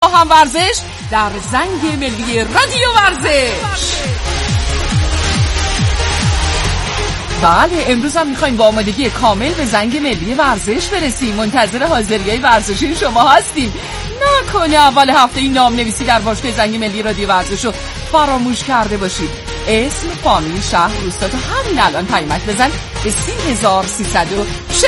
هم ورزش در زنگ ملی رادیو ورزش. بله، امروز هم میخوایم با آمادگی کامل به زنگ ملی ورزش برسیم. منتظر حاضری‌های ورزشی شما هستیم. نکنه اول هفته این نام نویسی در باشگاه زنگ ملی رادیو ورزش رو فراموش کرده باشید. اسم، فامیل، شهر، روستا تو همین الان پیامک بزن به 30306.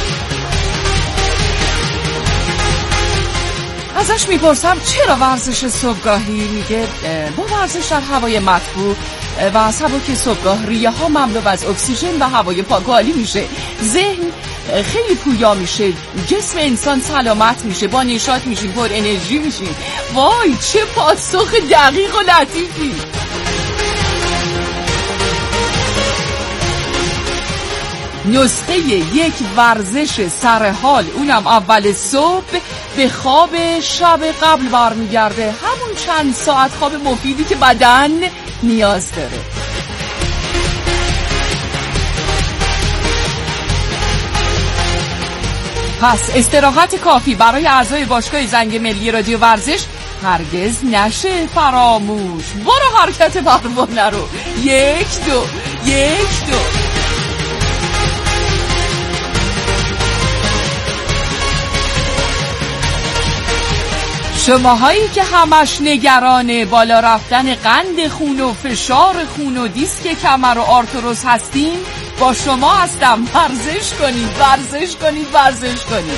ازش میپرسم چرا ورزش صبحگاهی؟ میگه با ورزش در هوای مطبوع و از سبک صبحگاه ریه ها مملو از اکسیژن و هوای پاک عالی میشه، ذهن خیلی پویا میشه، جسم انسان سلامت میشه، با نشاط میشیم، پر انرژی میشیم. وای چه پاسخ دقیق و لطیفی. نسخه یک ورزش سرحال، اونم اول صبح، به خواب شب قبل برمیگرده. همون چند ساعت خواب مفیدی که بدن نیاز داره. پس استراحت کافی برای اعضای باشگاه زنگ ملی رادیو ورزش هرگز نشه فراموش. برو حرکت پروانه رو. 1 2 1 2. شماهایی که همش نگران بالا رفتن قند خون و فشار خون و دیسک کمر و آرتروز هستین، با شما هستم. ورزش کنید، ورزش کنید، ورزش کنید.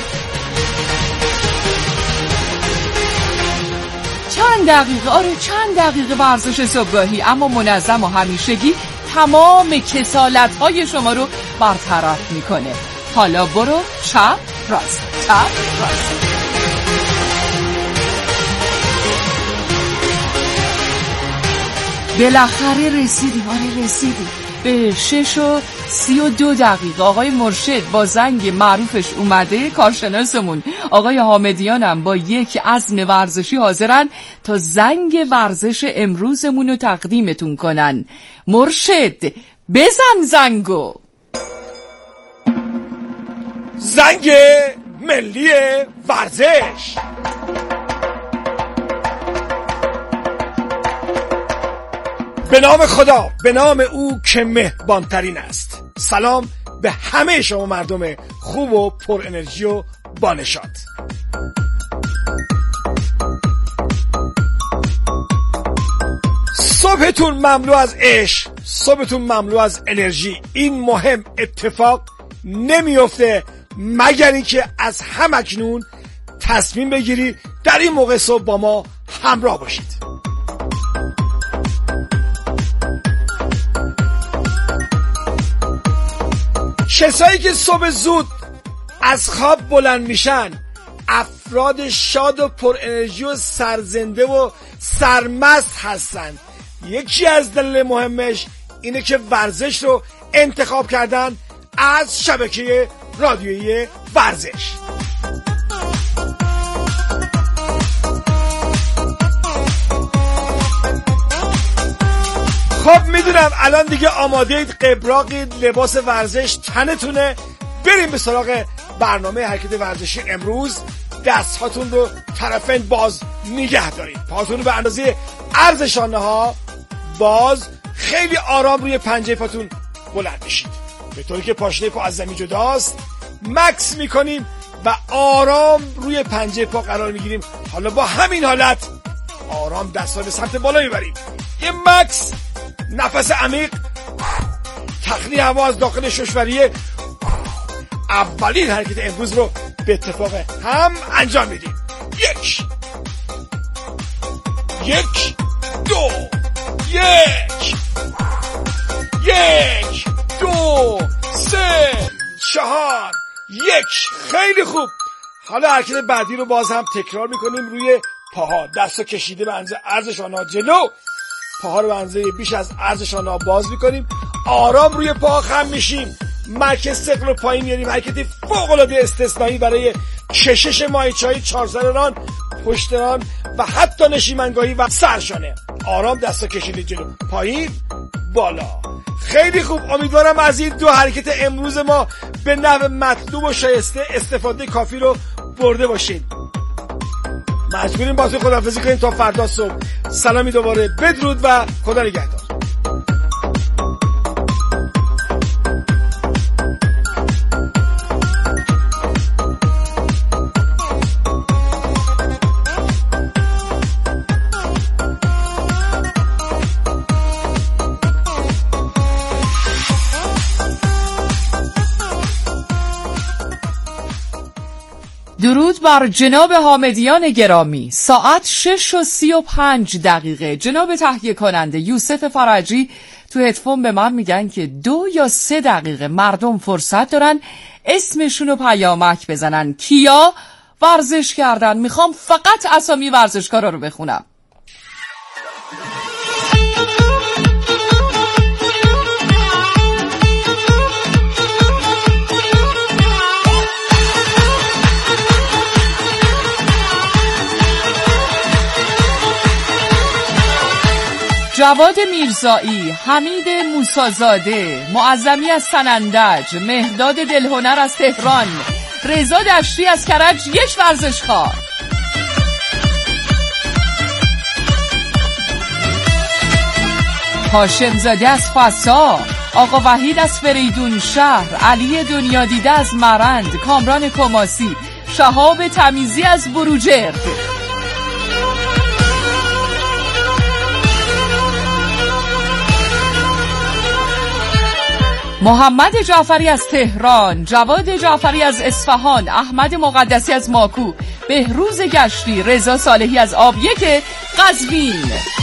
چند دقیقه ورزش صبحگاهی اما منظم و همیشگی تمام کسالت‌های شما رو برطرف میکنه. حالا برو چپ راست، چپ راست. بالاخره رسیدیم به 6:32. آقای مرشد با زنگ معروفش اومده. کارشناسمون آقای حامدیان هم با یک عزم ورزشی حاضرن تا زنگ ورزش امروزمون رو تقدیمتون کنن. مرشد بزن زنگو. زنگ ملی ورزش. به نام خدا، به نام او که مهربانترین است. سلام به همه شما مردم خوب و پر انرژی و بانشاد. صبحتون مملو از عشق، صبحتون مملو از انرژی. این مهم اتفاق نمیفته مگر اینکه از همکنون تصمیم بگیری در این موقع صبح با ما همراه باشید. کسایی که صبح زود از خواب بلند میشن افراد شاد و پر انرژی و سرزنده و سرمست هستن. یکی از دلایل مهمش اینه که ورزش رو انتخاب کردن از شبکه رادیویی ورزش. خب میدونم الان دیگه آمادهید، قبراقید، لباس ورزش تنتونه. بریم به سراغ برنامه حرکت ورزشی امروز. دست هاتون رو طرفین باز نگه دارید، پاتون رو به اندازه عرض شانه ها باز، خیلی آرام روی پنجه پاتون بلند بشید به طوری که پاشنه پا از زمین جداست. مکس میکنیم و آرام روی پنجه پا قرار میگیریم. حالا با همین حالت آرام دست ها به سمت بالا میبریم. یه مکس، نفس عمیق، تخلیه هوا از داخل ششوریه. اولین حرکت امروز رو به اتفاق هم انجام میدیم. 1 2 1 2 3 4 1. خیلی خوب. حالا حرکت بعدی رو باز هم تکرار میکنیم روی پاها. دستو کشیده به اندازه عرض شانه‌ها جلو، پاها رو به اندازه بیش از عرض شانه‌ها باز میکنیم. آرام روی پاها خم میشیم، مرکز ثقل رو پایین میاریم. حرکتی فوق‌العاده استثنایی برای کشش ماهیچه‌های 4 سر ران، پشت ران و حتی نشیمنگاهی و سرشانه. آرام دستا کشیده جلو، پایین، بالا. خیلی خوب. امیدوارم از این دو حرکت امروز ما به نحو مطلوب و شایسته استفاده کافی رو برده باشید. مجبوریم با تو خداحافظی کنیم تا فردا صبح. سلامی دوباره، بدرود و خدا نگهدار. درود بر جناب حامدیان گرامی. ساعت 6:35. جناب تهیه کننده یوسف فرجی تو هدفون به من میگن که 2 یا 3 دقیقه مردم فرصت دارن اسمشونو پیامک بزنن کیا ورزش کردن. میخوام فقط اسامی ورزشکارا رو بخونم. جواد میرزایی، حمید موسازاده، معظمی از سنندج، مهداد دلهنر از تهران، رضا دشتی از کرج، یک ورزشکار. هاشم زاده از فسا، آقا وحید از فریدون شهر، علی دنیا دیده از مرند، کامران کماسی، شهاب تمیزی از بروجرد. محمد جعفری از تهران، جواد جعفری از اصفهان، احمد مقدسی از ماکو، بهروز گشتی، رضا صالحی از آبیک قزوین.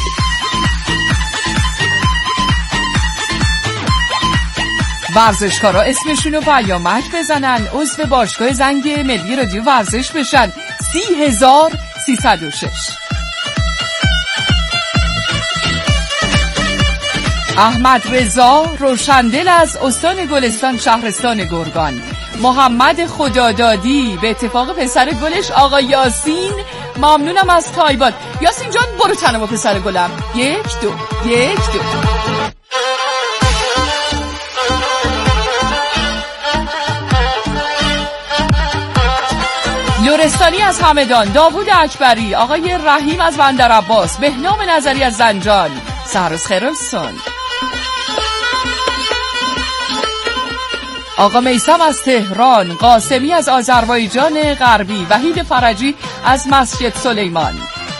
ورزشکارا اسمشونو پیامک بزنن، عضو باشگاه زنگ ملی رادیو ورزش بشن. 30,306. احمد رضا روشندل از استان گلستان شهرستان گرگان، محمد خدادادی به اتفاق پسر گلش آقا یاسین، ممنونم از تایباد. یاسین جان برو تنم و پسر گلم. 1 2 1 2. لورستانی از همدان، داوود اکبری، آقای رحیم از بندرعباس، بهنام نظری از زنجان. سهرس خیرلسون. آقا میثم از تهران، قاسمی از آذربایجان غربی، وحید فرجی از مسجد سلیمان.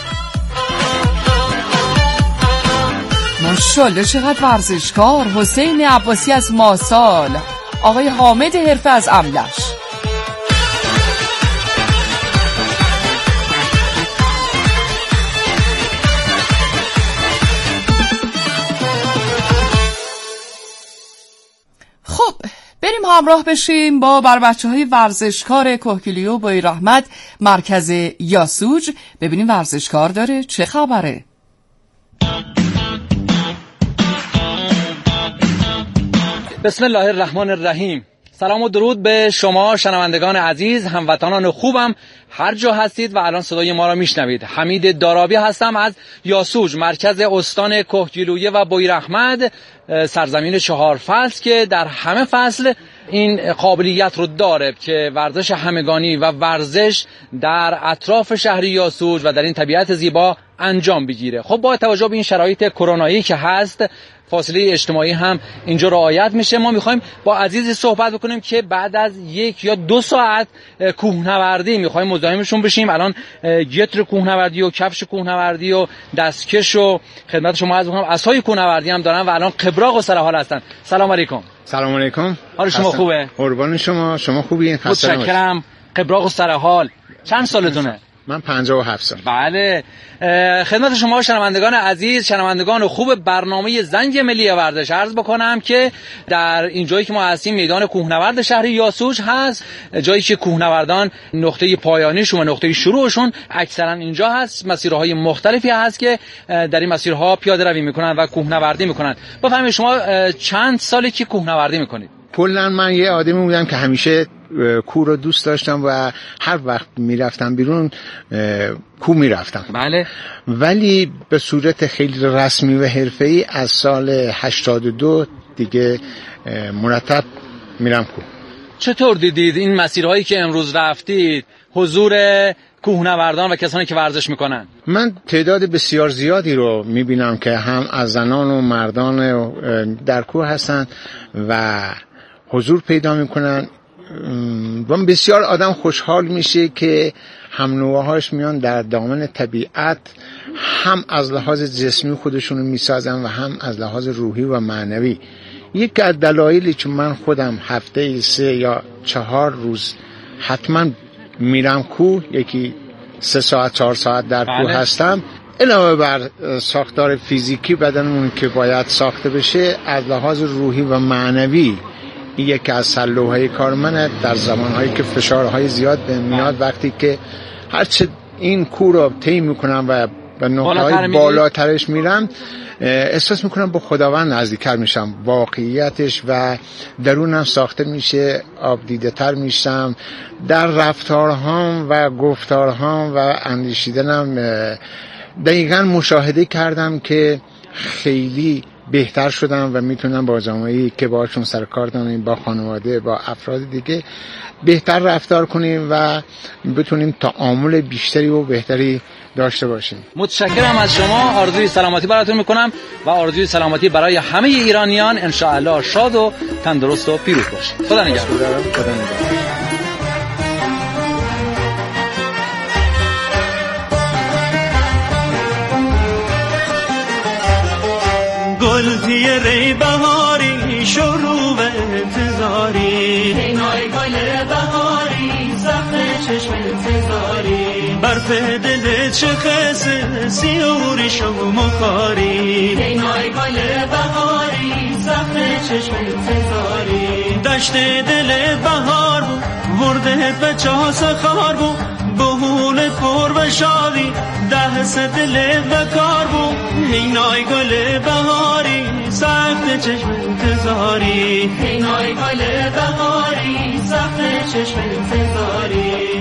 ماشاءالله چقدر ورزشکار. حسین عباسی از ماسال، آقای حامد حرفه از املش. خب بریم همراه بشیم با بچه‌های ورزشکار کهگیلویه و بویراحمد مرکز یاسوج، ببینیم ورزشکار داره چه خبره. بسم الله الرحمن الرحیم. سلام و درود به شما شنوندگان عزیز، هموطنان خوبم هر جا هستید و الان صدای ما را میشنوید. حمید دارابی هستم از یاسوج، مرکز استان کهگیلویه و بویراحمد، سرزمین 4 فصل که در همه فصل این قابلیت رو داره که ورزش همگانی و ورزش در اطراف شهر یاسوج و در این طبیعت زیبا انجام بگیره. خب با توجه به این شرایط کرونایی که هست، فاصله اجتماعی هم اینجا رعایت میشه. ما میخوایم با عزیزی صحبت بکنیم که بعد از 1 یا 2 ساعت کوهنوردی میخوایم مزاحمشون بشیم. الان گتر کوهنوردی و کفش کوهنوردی و دستکش و خدمت شما عرض میکنم عصای کوهنوردی هم دارن و الان قبراق و سرحال هستن. سلام علیکم. سلام علیکم. حال شما خوبه؟ قربان شما خوبین؟ متشکرم. قبراق و سرحال. چند سالتونه؟ من 57 سال. بله. خدمت شما شنوندگان عزیز، شنوندگان خوب برنامه زنگ ملی ورزش عرض بکنم که در این جایی که ما هستیم میدان کوهنورد شهر یاسوج هست، جایی که کوهنوردان نقطه پایانیشون و نقطه شروعشون اکثرا اینجا هست. مسیرهای مختلفی هست که در این مسیرها پیاده روی میکنن و کوهنوردی میکنن. بفرمایید شما چند سالی که کوهنوردی میکنید؟ کلا من یه آدمی بودم که همیشه کوه رو دوست داشتم و هر وقت میرفتم بیرون کوه میرفتم. بله. ولی به صورت خیلی رسمی و حرفه‌ای از سال 82 دیگه مرتب میرم کوه. چطور دیدید این مسیرهایی که امروز رفتید؟ حضور کوهنوردان و کسانی که ورزش میکنن؟ من تعداد بسیار زیادی رو میبینم که هم از زنان و مردان در کوه هستن و حضور پیدا میکنن و بسیار آدم خوشحال میشه که هم نوعهاش میان در دامن طبیعت، هم از لحاظ جسمی خودشونو میسازن و هم از لحاظ روحی و معنوی. یک از دلایلی که من خودم هفته 3 یا 4 روز حتما میرم کوه، یکی 3 ساعت 4 ساعت در کوه هستم، علاوه بر ساختار فیزیکی بدنمون که باید ساخته بشه، از لحاظ روحی و معنوی این یکی از سلوهای کار منه. در زمانهایی که فشارهای زیاد میاد، وقتی که هرچه این کوه رو طی میکنم و به نقطه‌های بالاترش میرم، احساس میکنم با خداوند نزدیکتر میشم، واقعیتش و درونم ساخته میشه، آب دیده تر میشم. در رفتارهام و گفتارهام و اندیشیدنم دقیقاً مشاهده کردم که خیلی بهتر شدم و میتونم با جامعه‌ای که باشون سر کار داریم، با خانواده، با افراد دیگه بهتر رفتار کنیم و بتونیم تعامل بیشتری و بهتری داشته باشیم. متشکرم از شما. آرزوی سلامتی براتون میکنم و آرزوی سلامتی برای همه ایرانیان. ان شاء الله شاد و تندرست و پیروز باشید. خدا نگهدار. خدا نگهدار. گلتی ری بهاری شروع انتظاری، اینای گل بهاری زخم چشم انتظاری، برف دل چه خس سیوری شما کاری، اینای گل بهاری زخم چشم انتظاری، دشت دل بهار بود ورده به چاس خار بود، بهول پر و شادی دهس دل بکار بود، اینای گل بهاری سخت چشم انتظاری، اینای گل بهاری سخت چشم انتظاری.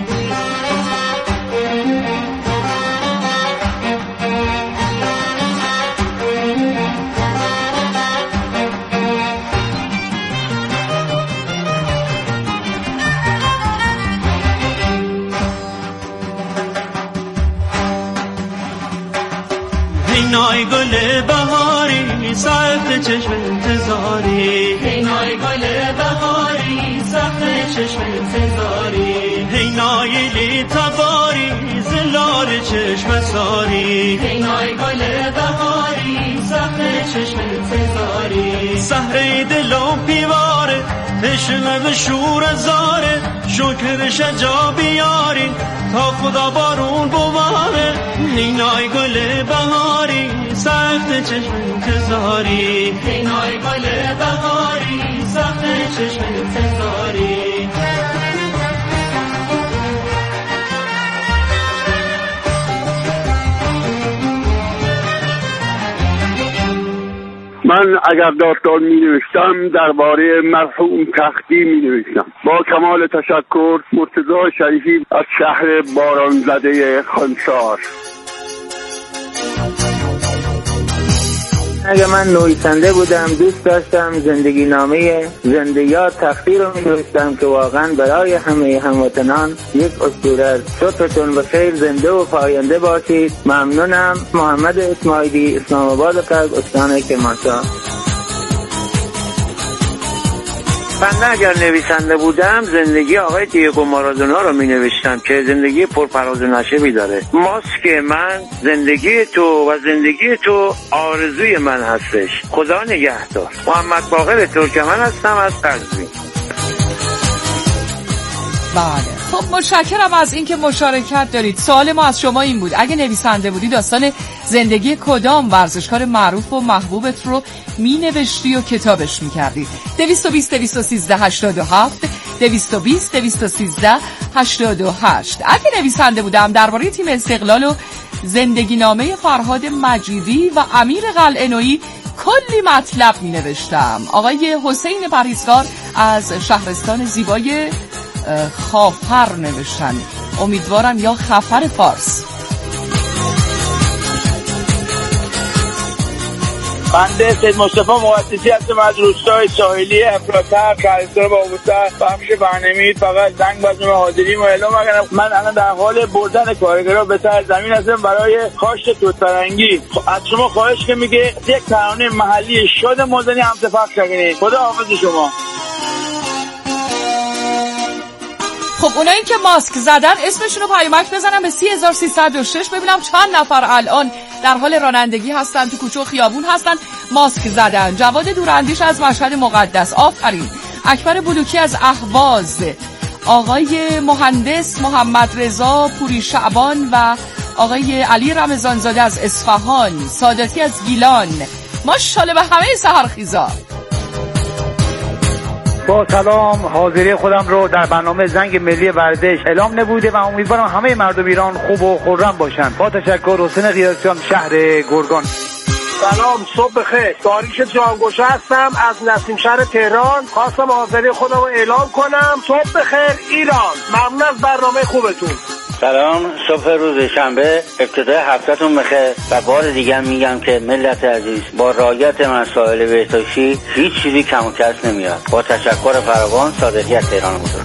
اینای گل بهاری سخت چشم انتظاری، اینای گل بهاری سخت چشم انتظاری، اینای لی تباری زلال چشم ساری، اینای گل بهاری سخت چشم انتظاری، سهره دلم پیواره تشنه به شور زاره، شکر شجا بیاری تا خدا بارون بواره، اینای گل بهاری سخت چشم انتظاری، اینای گل بهاری سخت چشم انتظاری. من اگر داستان می نوشتم درباره مرحوم تختی می نوشتم. با کمال تشکر، مرتضی شریفی از شهر بارانزده خانسار. اگه من نویسنده بودم دوست داشتم زندگی نامه زندگیات تختی رو می نوشتم که واقعا برای همه هموطنان یک اسطوره است. صبحتون بخیر، زنده و پاینده باشید. ممنونم. محمد اسماعیلی، اسلام آباد قلب، استان کرمانشاه. من اگر نویسنده بودم زندگی آقای دیگو مارادونا رو می نوشتم که زندگی پرفراز و نشیبی داره. ماسک من زندگی تو و زندگی تو آرزوی من هستش. خدا نگهدار. محمد باقر ترکمن هستم از قزوین. بله، خب متشکرم از اینکه مشارکت دارید. سوال ما از شما این بود: اگه نویسنده بودی داستان زندگی کدام ورزشکار معروف و محبوبت رو می نوشتی و کتابش می کردی؟ 220 213 87 220 213 88. اگه نویسنده بودم درباره تیم استقلال و زندگی نامه فرهاد مجیدی و امیر قلعه‌نویی کلی مطلب می نوشتم. آقای حسین پرهیزکار از شهرستان زیبای خافر نوشتن، امیدوارم یا خفر فارس. بنده سید مصطفی مقدسی هستم از روستای ساحلی افراتر شهرستان بابوسر و همیشه برنامه‌ای فقط زنگ بزنم حاضریم و اعلام کنم من الان در حال بردن کارگرها به سر زمین هستم برای کاشت توت‌فرنگی. از شما خواهش که میگه یک ترانه محلی شاد مازنی همسه پخش کنید. خدا حافظ شما. خب اونایی که ماسک زدن اسمشون رو پیامک بزنن به 3306 ببینم چند نفر الان در حال رانندگی هستن، تو کوچه و خیابون هستن، ماسک زدن. جواد دوراندیش از مشهد مقدس، آفرین. اکبر بلوکی از اهواز، آقای مهندس محمد رضا پوری شعبان و آقای علی رمضانزاده از اصفهان، ساداتی از گیلان. ماشاءالله به همه سحرخیزا. با سلام، حاضری خودم رو در برنامه زنگ ملی ورزش اعلام نبوده و امیدوارم همه مردم ایران خوب و خرم باشند. با تشکر، حسین قیاسیان، شهر گرگان. سلام، صبح بخیر. داریوش جانگوشه هستم از نسیم شهر تهران. خواستم حاضری خودم رو اعلام کنم. صبح بخیر ایران. ممنون از برنامه خوبتون. سلام، صبح روز شنبه، ابتدای هفته‌تون بخیر و بار دیگه میگم که ملت عزیز با رعایت مسائل بهداشتی هیچ چیزی کم و کس نمیاد. با تشکر فراوان، صادقی از تهران بزرگ.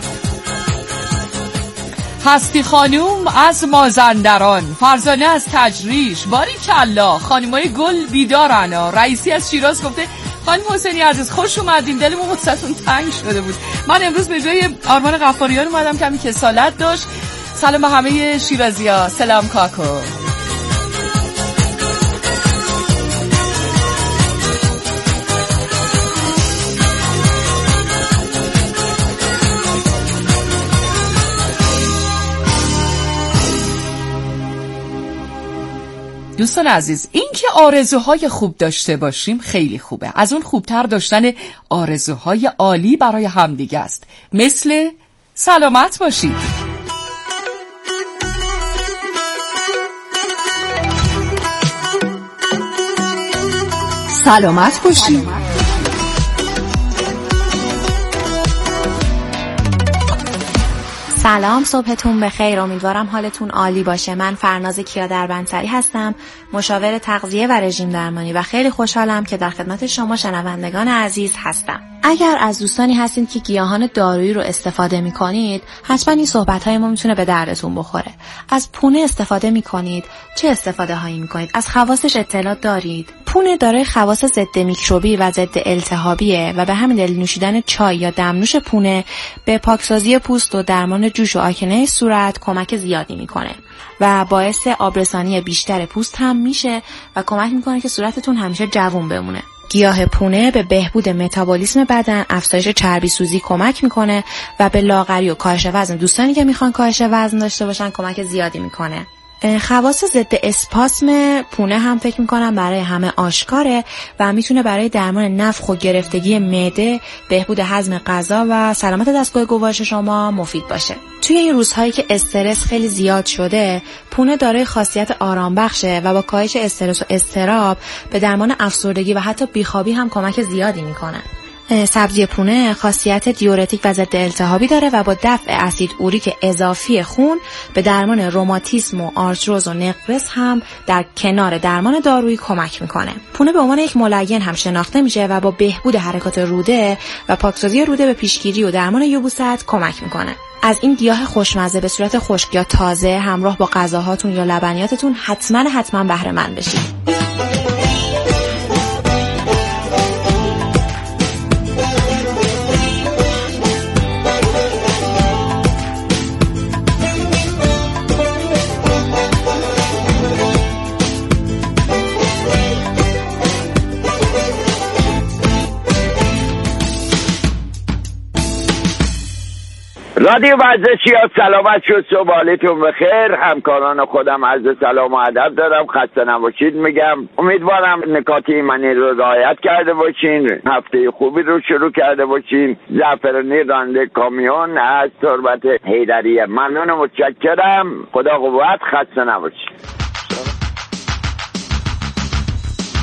هستی خانوم از مازندران، فرزانه از تجریش، باریکالله. خانمای گل بیدارن. رئیسی از شیراز گفته خانم حسینی عزیز خوش اومدین، دلمون واسهتون تنگ شده بود. من امروز به جای آرمان غفاریان اومدم، کمی کسالت داشت. سلام به همه شیرازی‌ها. سلام کاکو. دوستان عزیز، این که آرزوهای خوب داشته باشیم خیلی خوبه. از اون خوبتر داشتن آرزوهای عالی برای همدیگه است. مثل سلامت باشید. سلامت باشید. سلام، صبحتون بخیر. امیدوارم حالتون عالی باشه. من فرناز کیا دربندسری هستم، مشاور تغذیه و رژیم درمانی و خیلی خوشحالم که در خدمت شما شنوندگان عزیز هستم. اگر از دوستانی هستید که گیاهان دارویی رو استفاده می‌کنید، حتما این صحبت‌های ما میتونه به دردتون بخوره. از پونه استفاده می‌کنید؟ چه استفاده‌هایی می‌کنید؟ از خواصش اطلاع دارید؟ پونه دارای خواص ضد میکروبی و ضد التهابیه و به همین دلیل نوشیدن چای یا دمنوش پونه به پاکسازی پوست و درمان جوش و آکنه صورت کمک زیادی میکنه و باعث آبرسانی بیشتر پوست هم میشه و کمک میکنه که صورتتون همیشه جوون بمونه. گیاه پونه به بهبود متابولیسم بدن، افزایش چربی سوزی کمک میکنه و به لاغری و کاهش وزن دوستانی که میخوان کاهش وزن داشته باشن کمک زیادی میکنه. خواص ضد اسپاسم پونه هم فکر میکنم برای همه آشکاره و میتونه برای درمان نفخ و گرفتگی معده، بهبود هضم غذا و سلامت دستگاه گوارش شما مفید باشه. توی این روزهایی که استرس خیلی زیاد شده، پونه دارای خاصیت آرام بخشه و با کاهش استرس و اضطراب به درمان افسردگی و حتی بیخوابی هم کمک زیادی میکنه. سبزی پونه خاصیت دیورتیک و ضد التهابی داره و با دفع اسید اوریک اضافی خون به درمان روماتیسم و آرتروز و نقرس هم در کنار درمان دارویی کمک میکنه. پونه به عنوان یک ملین هم شناخته میشه و با بهبود حرکات روده و پاکسازی روده به پیشگیری و درمان یبوست کمک میکنه. از این گیاه خوشمزه به صورت خشک یا تازه همراه با غذاهاتون یا لبنیاتتون حتما بهره مند بشید. رادیو ورزشیات سلامت شد، صبح حالتون بخیر. همکاران خودم عرض سلام و ادب دارم، خسته نباشید میگم. امیدوارم نکات ایمنی رو رعایت کرده باشین، هفته خوبی رو شروع کرده باشین. زعفرانی راننده کامیون از تربت حیدریه. ممنون و متشکرم. خدا قوت، خسته نباشید.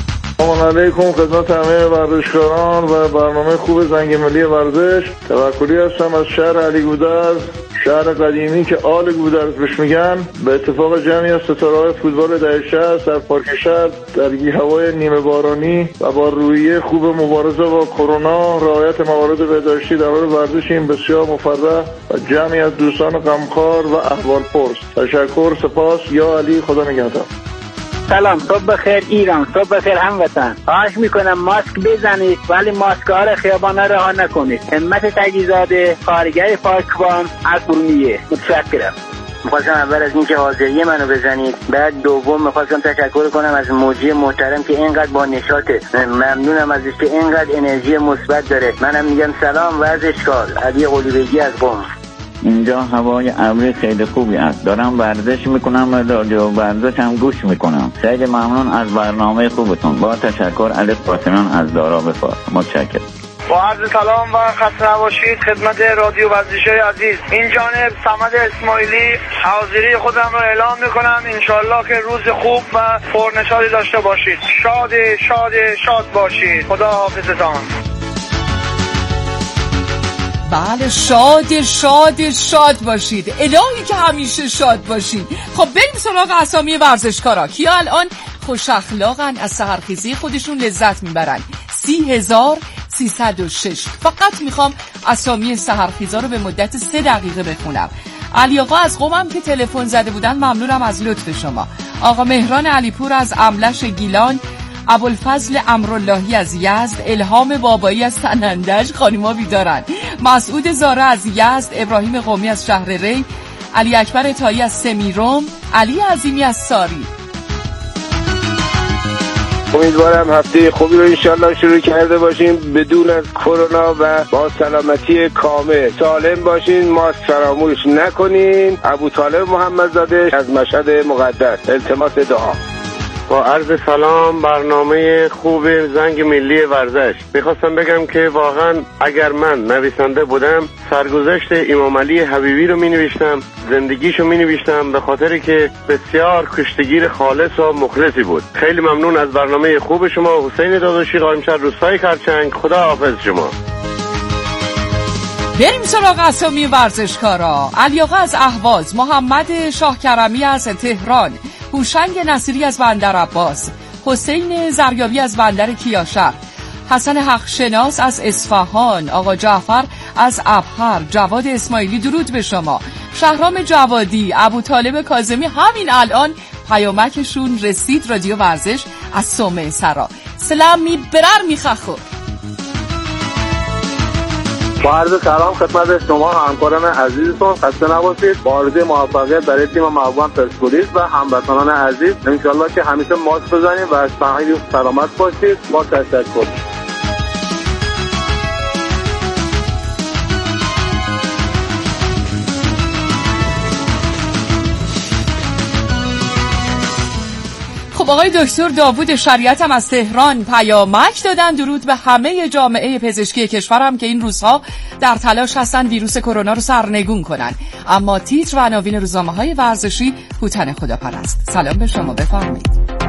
سلام علیکم خدمت همه ورزشکاران و برنامه خوب زنگ ملی ورزش. توکلی هستم از شهر علی گودرز، شهر قدیمی که آل گودرز بهش میگن. به اتفاق جمعی از ستاره‌های فوتبال دهه 60 در پارک شهر در هوای نیمه بارانی و با روحیه خوب مبارزه با کرونا، رعایت موارد بهداشتی در حال ورزش این بسیار مفرح و جمعی از دوستان غمخوار و احوالپرس. تشکر، سپاس، یا علی، خدا نگهدار. سلام، صبح بخیر ایران، صبح بخیر هموطن. خواهش میکنم ماسک بزنید ولی ماسک‌ها را خیابانا رها نکنید. همت تجهیزاده، کارگر پاکبان از برومیه. متشکرم. میخواستم اول از اینکه حاضری منو بزنید، بعد دوم میخواستم تشکر کنم از موجی محترم که اینقدر با نشاطه. ممنونم ازش که اینقدر انرژی مثبت داره. منم میگم سلام ورزشکار. علی قلیبگی از قم. اینجا هوای ابری خیلی خوبی است. دارم ورزش میکنم و رادیو ورزش هم گوش میکنم. خیلی ممنون از برنامه خوبتون. با تشکر، علی قاسمیان از دارا بفار. متشکرم. با عرض سلام و خسته نباشید خدمت رادیو ورزشی عزیز. این جانب صمد اسماعیلی حاضری خودم رو اعلام میکنم. انشالله که روز خوب و پرنشاطی داشته باشید. شاد باشید. خدا حافظتان. بله، شاد باشید. الهی که همیشه شاد باشید. خب بریم سراغ اسامی ورزشکارا که الان خوش اخلاقن، از سحرخیزی خودشون لذت میبرن. 30,306. فقط میخوام اسامی سحرخیزا رو به مدت 3 دقیقه بخونم. علی آقا از قمم که تلفن زده بودن ممنونم از لطف شما. آقا مهران علیپور از املش گیلان، ابوالفضل امراللهی از یزد، الهام بابایی از سنندج، خانوما بیدارن، مسعود زاره از یزد، ابراهیم قومی از شهر ری، علی اکبر تایی از سمیروم، علی عظیمی از ساری. امیدوارم هفته خوبی رو انشالله شروع کرده باشیم بدون از کرونا و با سلامتی کامل. سالم باشین، ماسک فراموش نکنین. ابوطالب محمدزاده از مشهد مقدس، التماس دعا. با عرض سلام، برنامه خوب زنگ ملی ورزش. میخواستم بگم که واقعا اگر من نویسنده بودم سرگذشت امام علی حبیبی رو مینوشتم، زندگیشو مینوشتم، به خاطری که بسیار کشتگیر خالص و مخلصی بود. خیلی ممنون از برنامه خوب شما. حسین داداشی، قائمشهر روستای خرچنگ. خدا حافظ شما. بریم سراغ اسامی ورزشکارا. علی آقا از اهواز، محمد شاه کرمی از تهران، هوشنگ نصیری از بندر عباس، حسین زریابی از بندر کیاشر، حسن حقشناس از اصفهان، آقا جعفر از ابهر، جواد اسماعیلی درود به شما، شهرام جوادی، ابوطالب کاظمی همین الان پیامکشون رسید. رادیو ورزش از صومعه سرا. سلام برر میخخو. با عرض سلام خدمت شما همکاران عزیزتون، خسته نباشید. با آرزوی موفقیت برای تیم معاون پرسپولیس و هموطنان عزیز، انشالله که همیشه ماسک بزنید و از صحت سلامت باشید. با تشکر. خب آقای دکتر داوود شریعت هم از تهران پیامک دادن. درود به همه جامعه پزشکی کشورم که این روزها در تلاش هستن ویروس کرونا رو سرنگون کنن. اما تیتر و عناوین روزنامه‌های ورزشی هوتن خداپرست. سلام به شما، بفرمایید.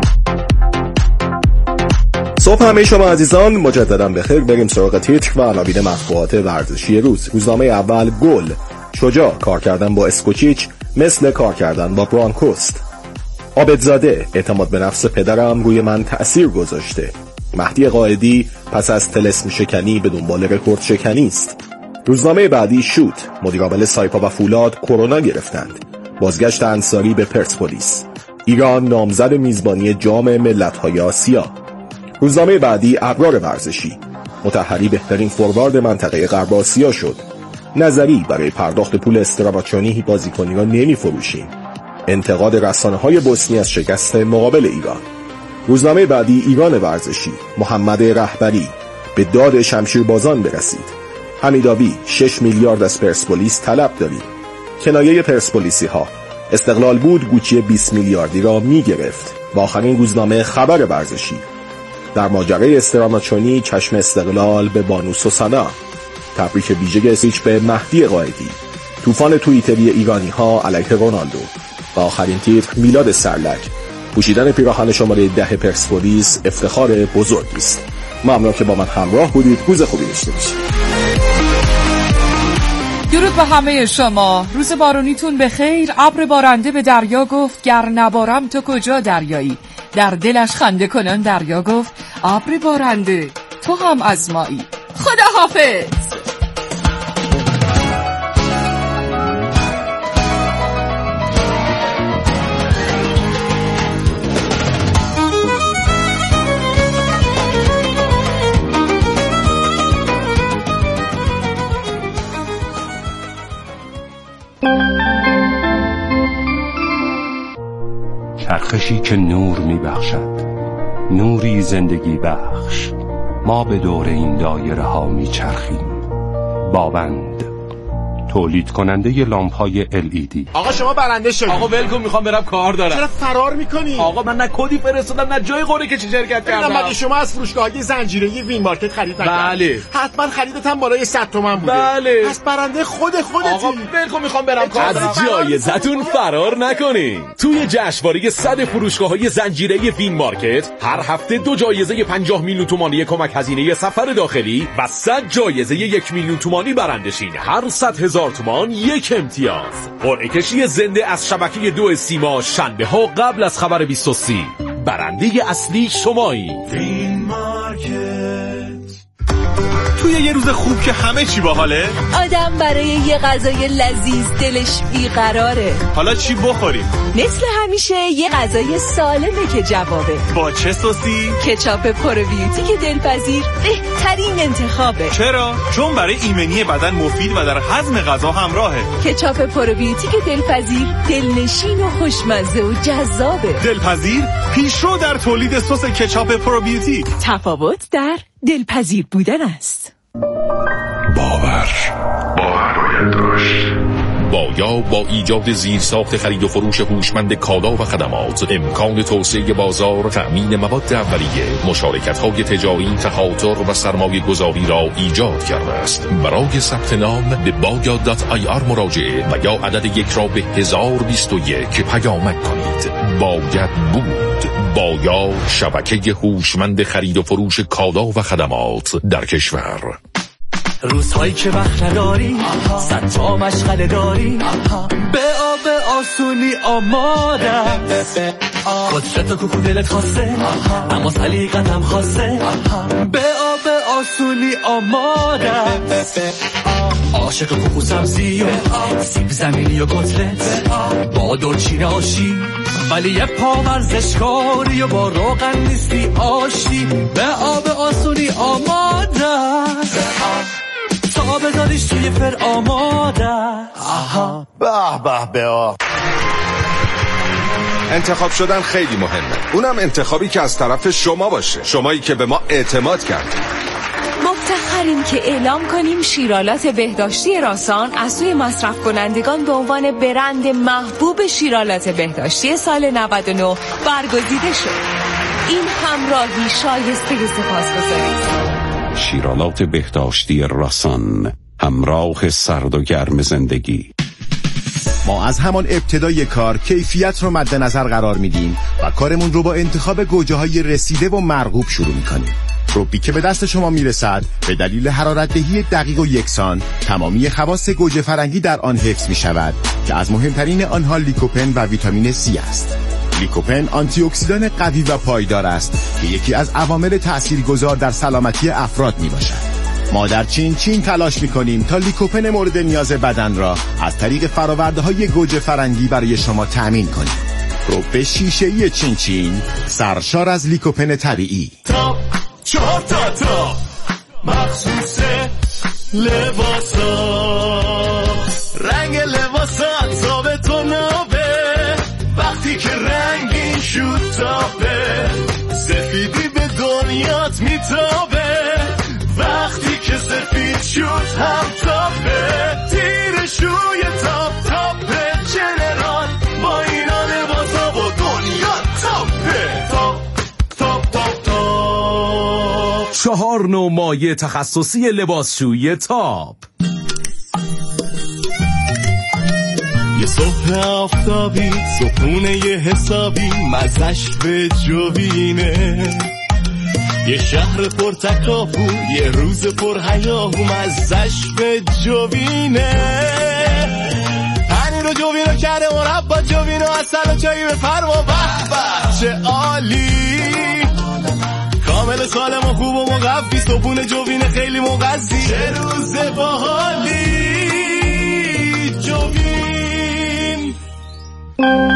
صبح همه شما عزیزان، مجددا بخیر. بریم سراغ تیتر و عناوین مطبوعات ورزشی روز. روزنامه اول: گل، شجاع کار کردن با اسکوچیچ مثل کار کردن با برانکوست. عابدزاده: اعتماد به نفس پدرم روی من تأثیر گذاشته. مهدی قائدی پس از طلسم شکنی به دنبال رکورد شکنی است. روزنامه بعدی: شوت، مدیرعامل سایپا و فولاد کرونا گرفتند. بازگشت انصاری به پرسپولیس. ایران نامزد میزبانی جام ملت‌های آسیا. روزنامه بعدی: ابرار ورزشی، مطهری بهترین فوروارد منطقه غرب آسیا شد. نظری: برای پرداخت پول استراماچونی بازیکنی را نمی‌فروشیم. انتقاد رسانه‌های بوسنی از شکست مقابل ایران. روزنامه بعدی: ایران ورزشی، محمد رهبری، به داد شمشیربازان برسید. حمیدآبی: 6 میلیارد از پرسپولیس طلب داریم. کنایه پرسپولیسی ها: استقلال بود گوچی 20 میلیاردی را میگرفت. و آخرین روزنامه خبر ورزشی: در ماجرای استراماچونی چشم استقلال به بانو سوسانا. تبریک ویژه اسیچ به مهدی قائدی. طوفان توییتری ایرانی ها علیه رونالدو. و آخرین تیتر: میلاد سرلک، پوشیدن پیراهن شماره 10 پرسپولیس افتخار بزرگی است. ممنون که با من همراه بودید. روز خوبی داشته باشید. درود به همه شما. روز بارونیتون بخیر. ابر بارنده به دریا گفت گر نبارم تو کجا دریایی. در دلش خنده کنان دریا گفت ابر بارنده تو هم از مایی. خداحافظ. چرخشی که نور می بخشد، نوری زندگی بخش. ما به دور این دایره ها می چرخیم. بابند، تولید کننده لامپ‌های LED. آقا شما برنده شدید. آقا ولکن، میخوام برم کار دارم. چرا فرار میکنی؟ آقا من نه کدی فرستادم نه جای قرعه کشی شرکت کردم. مگه شما از فروشگاه‌های زنجیره‌ای وین مارکت خرید نکردید؟ بله. حتما خریدت هم بالای 100 تومن بوده. بله. پس برنده خودتی. آقا ولکن، میخوام برم کار دارم. از جایزتون فرار نکنین. توی جشنواره 100 فروشگاه‌های زنجیره‌ای وین مارکت هر هفته 2 جایزه 50 میلیون تومانی کمک هزینه سفر داخلی و 100 جایزه 1 میلیون تومانی برنده شین. هر 100,000 تومان یک امتیاز. قرعه کشی زنده از شبکه 2 سیما شنبه ها قبل از خبر 23. برنده اصلی شمایی. وین مارکت. توی یه روز خوب که همه چی باحاله، آدم برای یه غذای لذیذ دلش بیقراره. حالا چی بخوریم؟ مثل همیشه یه غذای سالمه که جوابه. با چه سوسی؟ کچاپ پروبیوتیک دلپذیر بهترین انتخابه. چرا؟ چون برای ایمنی بدن مفید و در هضم غذا همراهه. کچاپ پروبیوتیک دلپذیر دلنشین و خوشمزه و جذابه. دلپذیر پیشرو در تولید سس کچاپ پروبیوتیک. تفاوت در دلپذیر بودن است. باور باید داشت. با ایجاد زیرساخت خرید و فروش هوشمند کالا و خدمات، امکان توسعه بازار، تأمین مواد اولیه، مشارکت‌های تجاری، تخاطر و سرمایه گذاری را ایجاد کرده است. برای ثبت نام به بایا.ir مراجعه و یا عدد 1 را به 1021 پیامک کنید. باید بود. بایا، شبکه هوشمند خرید و فروش کالا و خدمات در کشور. روزهایی که وقت نداری، 100 تا مشغله داری، به آب آسونی آماده است. قدرت و کوکو دلت خواسته، اما سلیقت هم خواسته، به آب آسونی آماده است. عاشق کوکو سبزی و سیب زمینی و کتلت، با دورچین آشی، ولی یه پا ورزشکاری و با روغن نیستی آشی، به آب آسونی آماده است. تا بذاریش توی فر آماده. آها به به به. انتخاب شدن خیلی مهمه، اونم انتخابی که از طرف شما باشه، شمایی که به ما اعتماد کردید. مفتخریم که اعلام کنیم شیرالات بهداشتی راسان از سوی مصرف کنندگان به عنوان برند محبوب شیرالات بهداشتی سال 99 برگزیده شد. این همراهی شایسته سپاسگزاری است. شیرالات بهداشتی راسان، همراه سرد و گرم زندگی. ما از همان ابتدای کار کیفیت رو مد نظر قرار میدیم و کارمون رو با انتخاب گوجه‌های رسیده و مرغوب شروع میکنیم. روبی که به دست شما میرسد به دلیل حرارت‌دهی دقیق و یکسان تمامی خواص گوجه فرنگی در آن حفظ میشود که از مهمترین آنها لیکوپن و ویتامین C است. لیکوپن آنتی اکسیدان قوی و پایدار است که یکی از عوامل تاثیرگذار در سلامتی افراد میباشد. ما در چین تلاش میکنیم تا لیکوپن مورد نیاز بدن را از طریق فرآورده‌های گوجه فرنگی برای شما تأمین کنیم. روب شیشه‌ای چین سرشار از لیکوپن طبیعی. تاپ 4 تا مخصوص لباسا، رنگ لباسا تابتونابه، وقتی که رنگین شد تابه، سفیدی به دنیات میتابه، وقتی که سفید شد هم تابه، تیر شوی تابه، جنرال با اینا لباسا و دنیا تابه. تاپ 4 نوع مایع تخصصی لباسشویی تاپ. یه صبح آفتابی صبحونه یه حسابی مزش به جوینه، یه شهر پر تکاپو یه روز پر هیاهو مزش به جوینه. پنیر و جوینو کرده مربا جوینو اصل و چایی به فرما به چه عالی، کامل سالم و خوب و مقفی صبحونه جوینه خیلی مغذی، چه روز باحالی جوین.